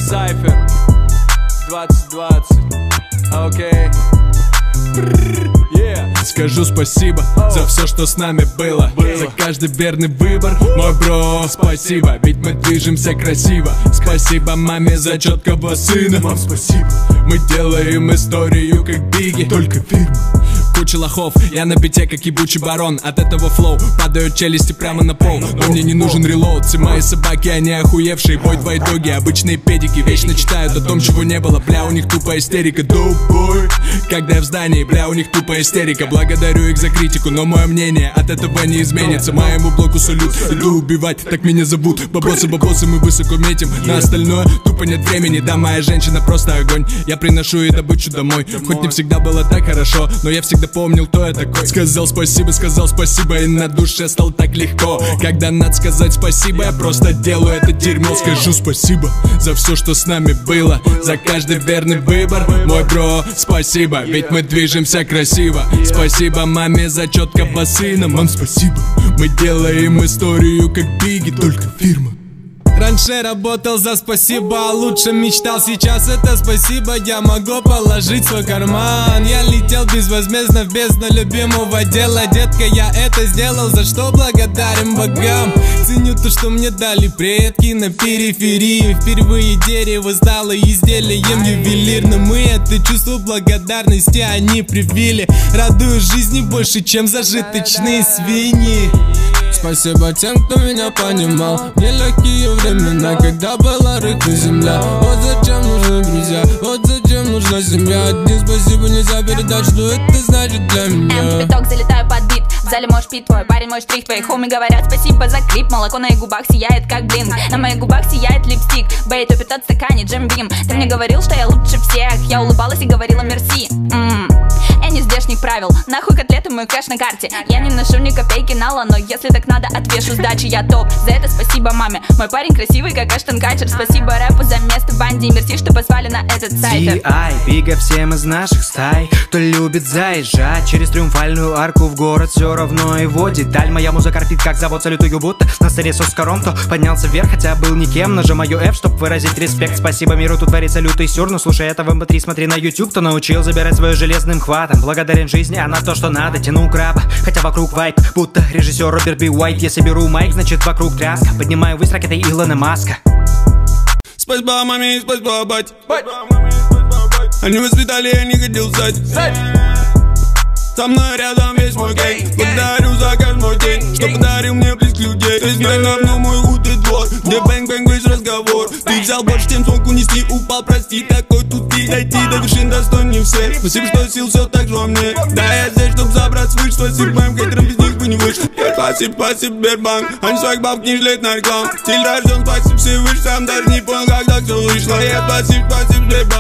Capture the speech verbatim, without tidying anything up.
Сайфер двадцать двадцать. Окей. Yeah. Скажу спасибо oh. за все, что с нами было, было. За каждый верный выбор, мой бро, спасибо. Ведь мы движемся красиво. Спасибо маме за четкого сына. Мам, спасибо. Мы делаем историю как Биги, только фирма. Куча лохов, я на бите как ебучий барон. От этого флоу падают челюсти прямо на пол. Но мне не нужен релоуд, все мои собаки, они охуевшие. Бой, твои доги, обычные педики. Вечно читают о том, чего не было, бля, у них тупая истерика. Доу-бой, когда я в здании, бля, у них тупая истерика. Благодарю их за критику, но мое мнение от этого не изменится. Моему блоку салют, иду убивать, так меня зовут. Бабосы, бабосы, мы высоко метим. На остальное тупо нет времени, да, моя женщина просто огонь. Я приношу ей добычу домой. Хоть не всегда было так хорошо, но я всегда помнил, кто я такой. Сказал спасибо, сказал спасибо, и на душе стало так легко. Когда надо сказать спасибо, я просто делаю это дерьмо. Скажу спасибо за все, что с нами было, за каждый верный выбор, мой бро, спасибо. Ведь мы движемся красиво. Спасибо маме за четкого сына. Мам, спасибо. Мы делаем историю как Биги, только фирма. Раньше работал за спасибо, а лучше мечтал. Сейчас это спасибо я могу положить в свой карман. Я летел безвозмездно в бездну любимого дела. Детка, я это сделал, за что благодарен богам. Ценю то, что мне дали предки на периферии. Впервые дерево стало изделием ювелирным. И это чувство благодарности они привили. Радуюсь жизни больше, чем зажиточные свиньи. Спасибо тем, кто меня понимал. Нелегкие времена, когда была рыта земля. Вот зачем нужны друзья, вот зачем нужна семья. Одним спасибо нельзя передать, что это значит для меня. М-пяток, залетаю под бит. В зале мой шпит, твой парень, мой штрих. Твои хоми говорят спасибо за клип. Молоко на их губах сияет как блинк. На моих губах сияет липстик. Бэй, топит от стакане, Джим Бим. Ты мне говорил, что я лучше всех. Я улыбалась и говорила мерси. М-м. Я не здешних правил, нахуй котлеты, мой кэш на карте. Я не ношу ни копейки нала, но если так надо, отвешу сдачи. Я топ, за это спасибо маме. Мой парень красивый, как Эштон Катчер. Спасибо рэпу за место в банде. И мерси, что позвали на этот сайт. Ди Ай, Бига всем из наших стай. Кто любит заезжать через триумфальную арку в город, все равно его деталь. Моя музыка корпит, как завод, салютую будто на столе с Оскаром. Кто поднялся вверх, хотя был никем. Нажимаю F, чтоб выразить респект. Спасибо миру, тут творится лютый сюр. Но слушай это в эм пэ три, смотри на YouTube. Кто научил забирать свое железным хватом. Благодарен жизни, она то, что надо. Тяну краба, хотя вокруг вайп. Будто режиссер Роберт Би Уайт. Если беру майк, значит вокруг тряска. Поднимаю выс ракетой Илона Маска. Спасибо маме, спасибо бать. Они воспитали, я не хотел стать. Со мной рядом весь мой гей. Благодарю за каждый мой день, что подарил мне близких людей. Ты знай давно мой лютый двор, где бэнг-бэнг весь разговор. Ты взял больше, чем смог унести, упал, прости. Такой тут ты, дойти до вершин достоин не все. Спасибо, что сил все так же во мне. Да, я здесь, чтоб забрать свыше. Спасибо моим хейтерам, без них бы не вышел. Спасибо, спасибо, Сбербанк. Они своих баб не жалеют на рекламу. Стиль рожден, спасибо Всевышний. Сам даже не понял, когда все вышло. Я спасибо, спасибо, Сбербанк.